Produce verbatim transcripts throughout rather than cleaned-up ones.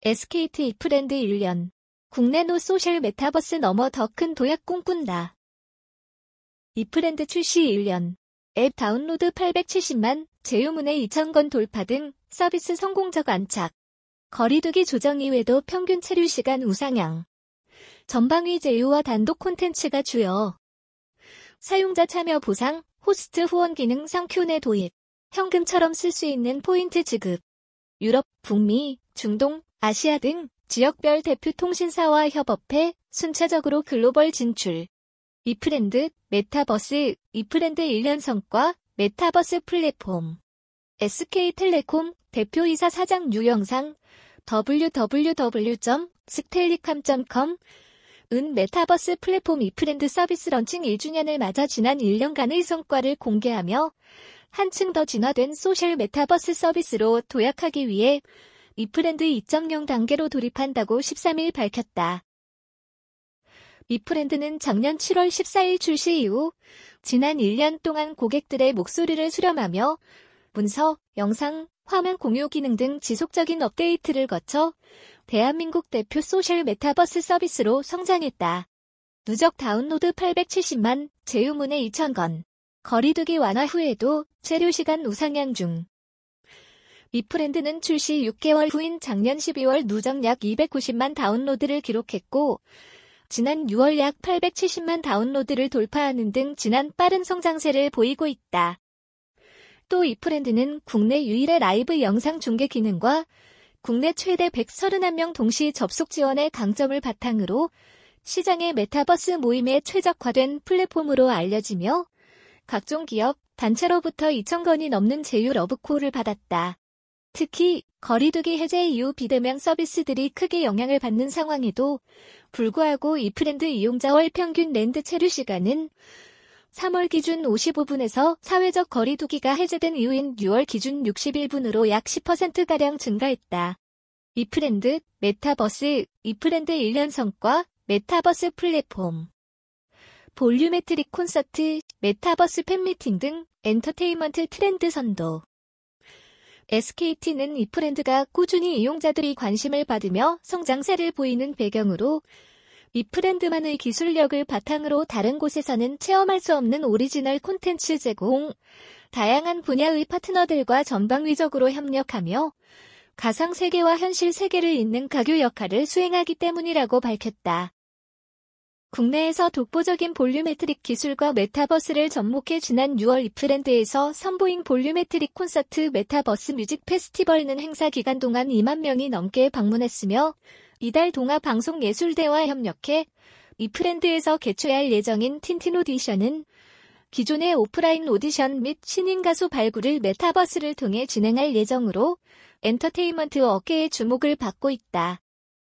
에스케이티 이프랜드 일 년. 국내 노 소셜 메타버스 넘어 더 큰 도약 꿈꾼다. 이프랜드 출시 일 년. 앱 다운로드 팔백칠십만, 제휴문의 이천 건 돌파 등 서비스 성공적 안착. 거리두기 조정 이외에도 평균 체류 시간 우상향. 전방위 제휴와 단독 콘텐츠가 주요. 사용자 참여 보상, 호스트 후원 기능 상큐내 도입. 현금처럼 쓸 수 있는 포인트 지급. 유럽, 북미, 중동, 아시아 등 지역별 대표 통신사와 협업해 순차적으로 글로벌 진출. 이프랜드, 메타버스, 이프랜드 일 년 성과, 메타버스 플랫폼. 에스케이텔레콤 대표이사 사장 유영상, 더블유 더블유 더블유 점 스텔리캄 점 컴. 은 메타버스 플랫폼 이프랜드 서비스 런칭 일 주년을 맞아 지난 일 년간의 성과를 공개하며 한층 더 진화된 소셜 메타버스 서비스로 도약하기 위해 이프랜드 이 점 영 단계로 돌입한다고 십삼 일 밝혔다. 이프랜드는 작년 칠월 십사일 출시 이후 지난 일 년 동안 고객들의 목소리를 수렴하며 문서, 영상, 화면 공유 기능 등 지속적인 업데이트를 거쳐 대한민국 대표 소셜 메타버스 서비스로 성장했다. 누적 다운로드 팔백칠십만, 제휴문의 이천 건. 거리두기 완화 후에도 체류 시간 우상향 중. 이프랜드는 출시 육 개월 후인 작년 십이월 누적 약 이백구십만 다운로드를 기록했고 지난 유월 약 팔백칠십만 다운로드를 돌파하는 등 지난 빠른 성장세를 보이고 있다. 또 이프랜드는 국내 유일의 라이브 영상 중계 기능과 국내 최대 백삼십일 명 동시 접속 지원의 강점을 바탕으로 시장의 메타버스 모임에 최적화된 플랫폼으로 알려지며 각종 기업, 단체로부터 이천 건이 넘는 제휴 러브콜을 받았다. 특히 거리두기 해제 이후 비대면 서비스들이 크게 영향을 받는 상황에도 불구하고 이프랜드 이용자 월 평균 랜드 체류 시간은 삼월 기준 오십오 분에서 사회적 거리두기가 해제된 이후인 유월 기준 육십일 분으로 약 십 퍼센트가량 증가했다. 이프랜드, 메타버스, 이프랜드 일 년 성과, 메타버스 플랫폼. 볼륨메트릭 콘서트, 메타버스 팬미팅 등 엔터테인먼트 트렌드 선도. 에스케이티는 이프랜드가 꾸준히 이용자들이 관심을 받으며 성장세를 보이는 배경으로 이프랜드만의 기술력을 바탕으로 다른 곳에서는 체험할 수 없는 오리지널 콘텐츠 제공, 다양한 분야의 파트너들과 전방위적으로 협력하며 가상세계와 현실 세계를 잇는 가교 역할을 수행하기 때문이라고 밝혔다. 국내에서 독보적인 볼륨메트릭 기술과 메타버스를 접목해 지난 유월 이프랜드에서 선보인 볼륨메트릭 콘서트 메타버스 뮤직 페스티벌은 행사 기간 동안 이만 명이 넘게 방문했으며 이달 동아방송예술대와 협력해 이프랜드에서 개최할 예정인 틴틴 오디션은 기존의 오프라인 오디션 및 신인 가수 발굴을 메타버스를 통해 진행할 예정으로 엔터테인먼트 업계의 주목을 받고 있다.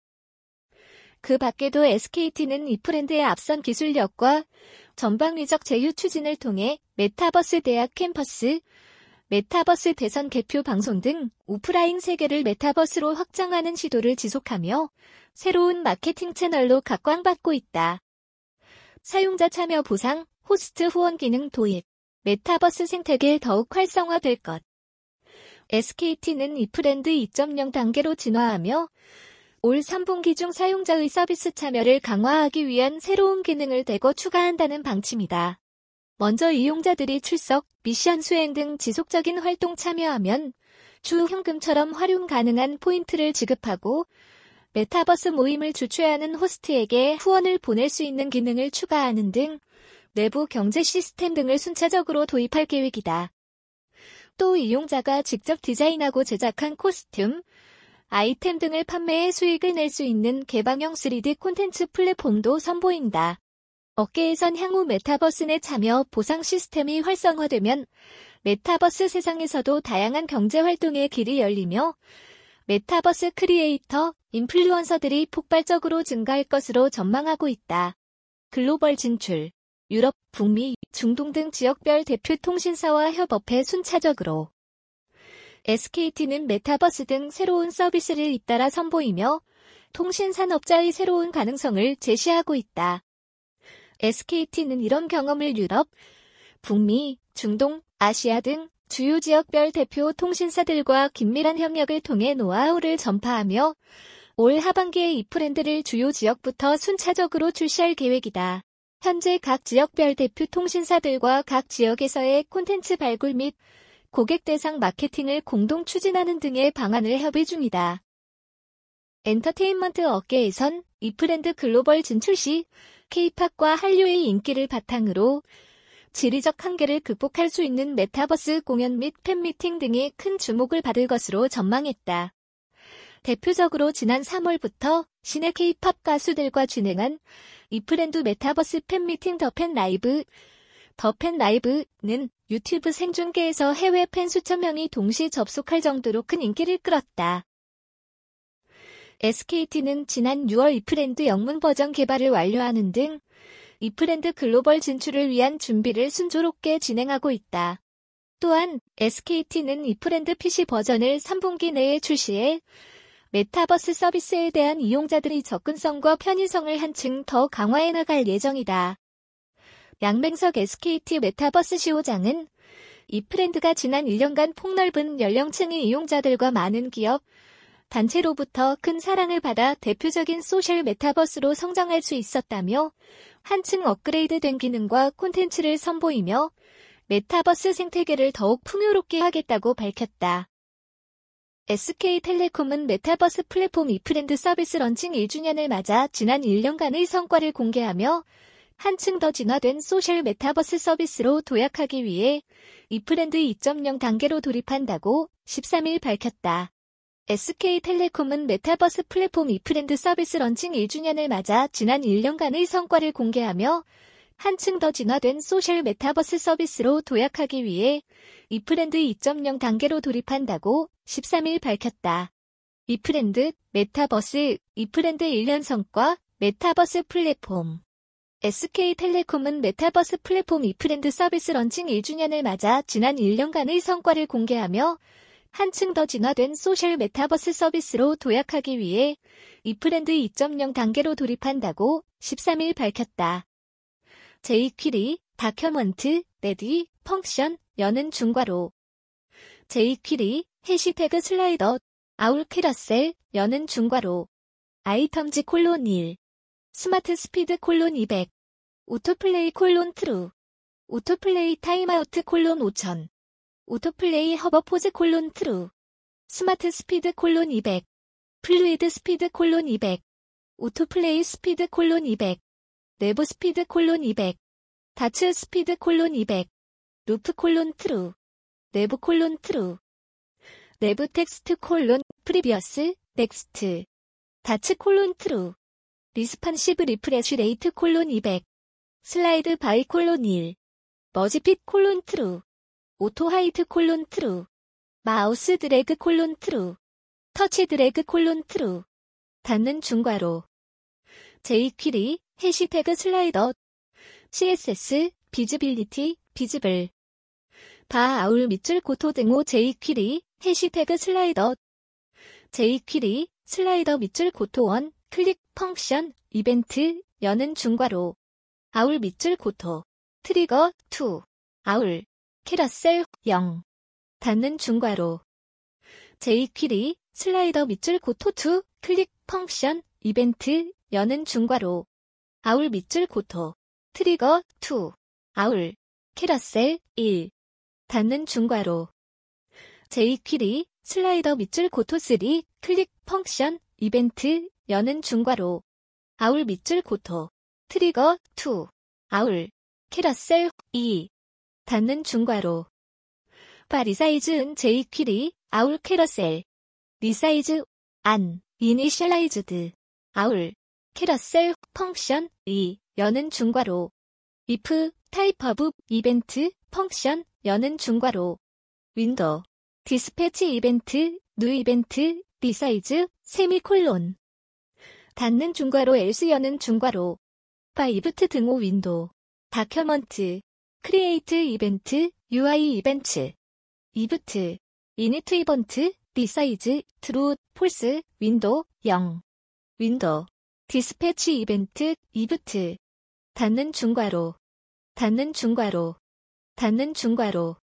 그 밖에도 에스케이티는 이프랜드의 앞선 기술력과 전방위적 제휴 추진을 통해 메타버스 대학 캠퍼스, 메타버스 대선 개표 방송 등 오프라인 세계를 메타버스로 확장하는 시도를 지속하며 새로운 마케팅 채널로 각광받고 있다. 사용자 참여 보상, 호스트 후원 기능 도입, 메타버스 생태계 더욱 활성화될 것. 에스케이티는 이프랜드 이 점 영 단계로 진화하며 올 삼 분기 중 사용자의 서비스 참여를 강화하기 위한 새로운 기능을 대거 추가한다는 방침이다. 먼저 이용자들이 출석, 미션 수행 등 지속적인 활동 참여하면 추후 현금처럼 활용 가능한 포인트를 지급하고 메타버스 모임을 주최하는 호스트에게 후원을 보낼 수 있는 기능을 추가하는 등 내부 경제 시스템 등을 순차적으로 도입할 계획이다. 또 이용자가 직접 디자인하고 제작한 코스튬, 아이템 등을 판매해 수익을 낼 수 있는 개방형 쓰리디 콘텐츠 플랫폼도 선보인다. 업계에선 향후 메타버스 내 참여 보상 시스템이 활성화되면 메타버스 세상에서도 다양한 경제 활동의 길이 열리며 메타버스 크리에이터, 인플루언서들이 폭발적으로 증가할 것으로 전망하고 있다. 글로벌 진출. 유럽, 북미, 중동 등 지역별 대표 통신사와 협업해 순차적으로. 에스케이티는 메타버스 등 새로운 서비스를 잇따라 선보이며 통신산업자의 새로운 가능성을 제시하고 있다. 에스케이티는 이런 경험을 유럽, 북미, 중동, 아시아 등 주요 지역별 대표 통신사들과 긴밀한 협력을 통해 노하우를 전파하며 올 하반기에 이 브랜드를 주요 지역부터 순차적으로 출시할 계획이다. 현재 각 지역별 대표 통신사들과 각 지역에서의 콘텐츠 발굴 및 고객 대상 마케팅을 공동 추진하는 등의 방안을 협의 중이다. 엔터테인먼트 업계에선 이 브랜드 글로벌 진출 시 K-팝과 한류의 인기를 바탕으로 지리적 한계를 극복할 수 있는 메타버스 공연 및 팬미팅 등이 큰 주목을 받을 것으로 전망했다. 대표적으로 지난 삼월부터 신의 K-팝 가수들과 진행한 이 브랜드 메타버스 팬미팅 더 팬 라이브, 더 팬 라이브는 유튜브 생중계에서 해외 팬 수천 명이 동시 접속할 정도로 큰 인기를 끌었다. 에스케이티는 지난 유월 이 브랜드 영문 버전 개발을 완료하는 등 이 브랜드 글로벌 진출을 위한 준비를 순조롭게 진행하고 있다. 또한 에스케이티는 이 브랜드 피씨 버전을 삼 분기 내에 출시해 메타버스 서비스에 대한 이용자들의 접근성과 편의성을 한층 더 강화해 나갈 예정이다. 양맹석 에스케이티 메타버스 시오장은 이 브랜드가 지난 일 년간 폭넓은 연령층의 이용자들과 많은 기업, 단체로부터 큰 사랑을 받아 대표적인 소셜 메타버스로 성장할 수 있었다며 한층 업그레이드된 기능과 콘텐츠를 선보이며 메타버스 생태계를 더욱 풍요롭게 하겠다고 밝혔다. 에스케이텔레콤은 메타버스 플랫폼 이 브랜드 서비스 런칭 일 주년을 맞아 지난 일 년간의 성과를 공개하며 한층 더 진화된 소셜 메타버스 서비스로 도약하기 위해 이 브랜드 이 점 영 단계로 돌입한다고 십삼 일 밝혔다. 에스케이텔레콤은 메타버스 플랫폼 이 브랜드 서비스 런칭 일 주년을 맞아 지난 일 년간의 성과를 공개하며 한층 더 진화된 소셜 메타버스 서비스로 도약하기 위해 이 브랜드 이 점 영 단계로 돌입한다고 십삼 일 밝혔다. 이 브랜드, 메타버스, 이 브랜드 일 년 성과, 메타버스 플랫폼. 에스케이텔레콤은 메타버스 플랫폼 이 브랜드 서비스 런칭 일 주년을 맞아 지난 일 년간의 성과를 공개하며 한층 더 진화된 소셜 메타버스 서비스로 도약하기 위해 이 브랜드 이 점 영 단계로 돌입한다고 십삼 일 밝혔다. 제이퀴리, 다큐먼트, 레디, 펑션, 여는 중괄호. 제이퀴리, 해시태그 슬라이더, 아울 캐러셀, 여는 중괄호. 아이텀즈 콜론 일. 스마트 스피드 콜론 이백. 오토플레이 콜론 트루. 오토플레이 타임아우트 콜론 오천. 오토플레이 허버포즈 콜론 트루. 스마트 스피드 콜론 이백. 플루이드 스피드 콜론 이백. 오토플레이 스피드 콜론 이백. 내부 스피드 콜론 이백. 다츠 스피드 콜론 이백. 루프 콜론 트루. 내부 콜론 트루. 내부 텍스트 콜론 프리비어스 넥스트. 다츠 콜론 트루. 리스판시브 리프레쉬 레이트 콜론 이백. 슬라이드 바이 콜론 일. 머지핏 콜론 트루. 오토 하이트 콜론 트루. 마우스 드래그 콜론 트루. 터치 드래그 콜론 트루. 닫는 중괄호. 제이퀴리, 해시태그 슬라이더. 씨에스에스, 비즈빌리티, 비즈블. 바 아울 밑줄 고토 등호 제이퀴리, 해시태그 슬라이더. 제이퀴리, 슬라이더 밑줄 고토 원, 클릭, 펑션, 이벤트, 여는 중괄호. 아울 밑줄 고토. 트리거, 이. 아울. 캐러셀, 영. 닫는 중괄호. 제이퀴리, 슬라이더 밑줄 고토 이, 클릭, 펑션, 이벤트, 여는 중괄호. 아울 밑줄 고토. 트리거, 이. 아울. 캐러셀, 일. 닫는 중괄호. 제이퀴리, 슬라이더 밑줄 고토 삼, 클릭, 펑션, 이벤트, 여는 중괄호. 아울 밑줄 고토. 트리거, 이. 아울. 캐러셀, 이. 닫는 중괄호. 바 리사이즈은 제이퀴리, 아울 캐러셀. 리사이즈, 안, 이니셜라이즈드. 아울. 캐러셀, 펑션, 이, 여는 중괄호. if, 타입 오브, 이벤트, 펑션, 여는 중괄호. 윈도우. 디스패치 이벤트, 뉴 이벤트, 리사이즈, 세미콜론. 닫는 중괄호 else 여는 중괄호. 바 이브트 등호 윈도우. 다큐먼트. 크리에이트 이벤트, 유아이 이벤트. 이브트. 이니트 이번트, 리사이즈, 트루, 폴스, 윈도우, 영. 윈도우. 디스패치 이벤트, 이브트. 닫는 중괄호. 닫는 중괄호. 닫는 중괄호.